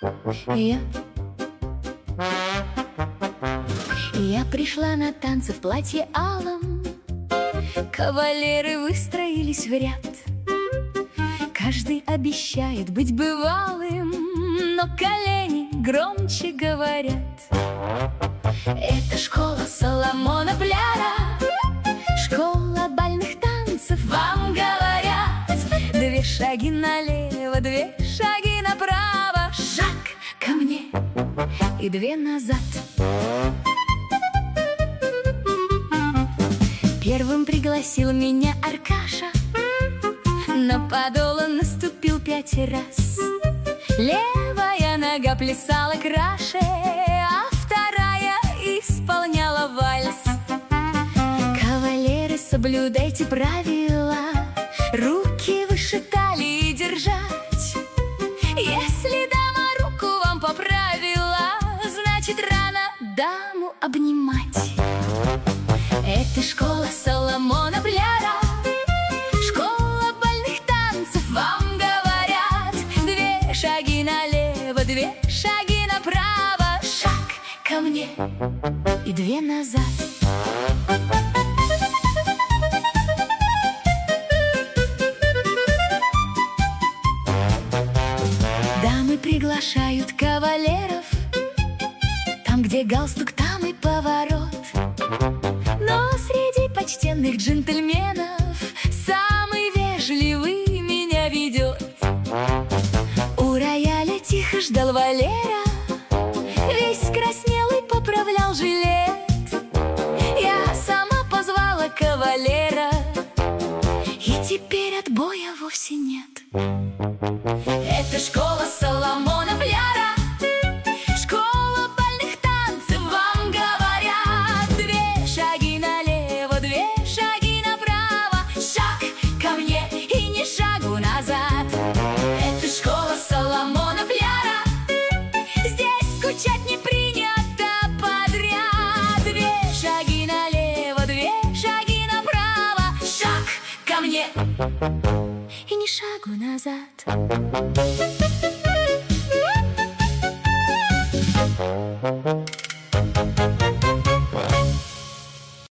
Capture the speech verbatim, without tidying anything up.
Я Я пришла на танцы в платье алом. Кавалеры выстроились в ряд. Каждый обещает быть бывалым, но колени громче говорят. Это школа Соломона Пляра, школа бальных танцев, вам говорят. Две шаги налево, две шаги направо, шаг ко мне и две назад. Первым пригласил меня Аркаша, на подол он наступил пять раз. Левая нога плясала краше, а вторая исполняла вальс. Кавалеры, соблюдайте правила, руки выше талии держать. Если дама руку вам поправила, значит рано даму обнимать. Это школа Соломона Пляра, школа бальных танцев, вам говорят. Две шаги налево, две шаги направо, шаг ко мне и две назад. Дамы приглашают кавалеров, там, где галстук, там и поворот. Но среди почтенных джентльменов самый вежливый меня ведет. У рояля тихо ждал Валера, весь краснел и поправлял жилет. Я сама позвала кавалера, и теперь отбоя вовсе нет. Это школа Соломона Пляра, школа бальных танцев, вам говорят. Две шаги налево, две шаги направо, шаг ко мне и ни шагу назад. Это школа Соломона Пляра, здесь скучать не принято подряд. Две шаги налево, две шаги направо, шаг ко мне и ни шагу назад. Thank you.